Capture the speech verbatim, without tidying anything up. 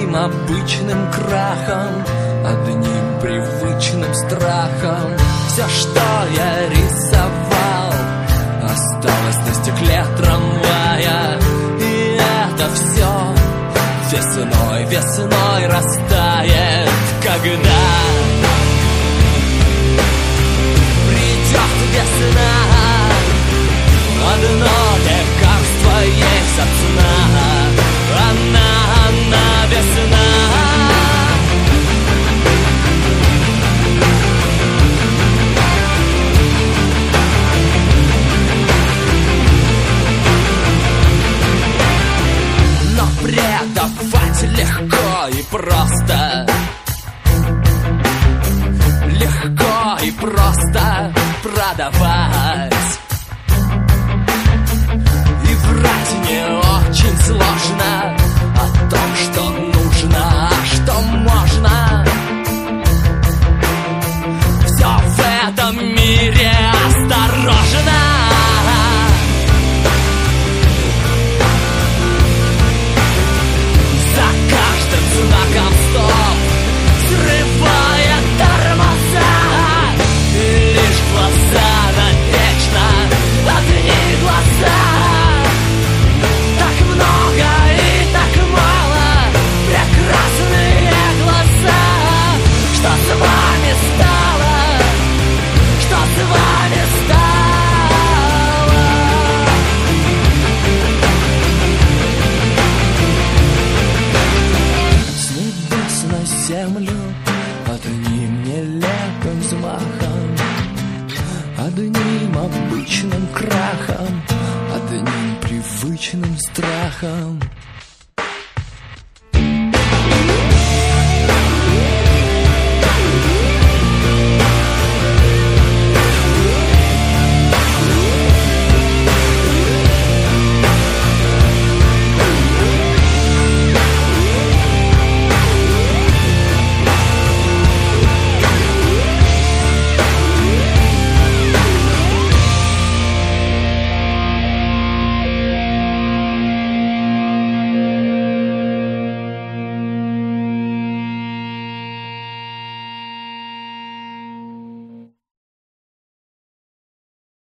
одним обычным крахом, одним привычным страхом. Все, что я рисовал, осталось на стекле трамвая. И это все весной, весной растает, когда придет весна. Одно лекарство есть от сна, она, она весна. Но предавать легко и просто, легко и просто продавать. Врать не очень сложно о том, что нужно, а что можно. Все в этом мире осторожно. За каждым знаком стоп, срывая тормоза. И лишь глаза навечно, одни глаза. Что с вами стало? Что с вами стало? С небес на землю одним нелепым взмахом, одним обычным крахом, одним привычным страхом.